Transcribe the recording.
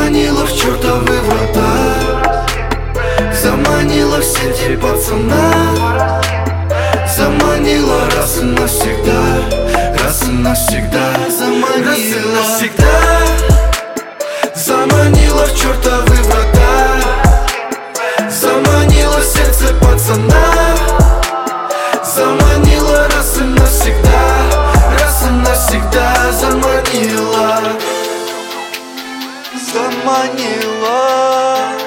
Заманила в чертовы врата, заманила в сети пацана, заманила раз и навсегда, раз и навсегда, заманила, раз и навсегда. Заманила в чертовы врата, заманила в сердце пацана, заманила раз и навсегда, заманила, заманила.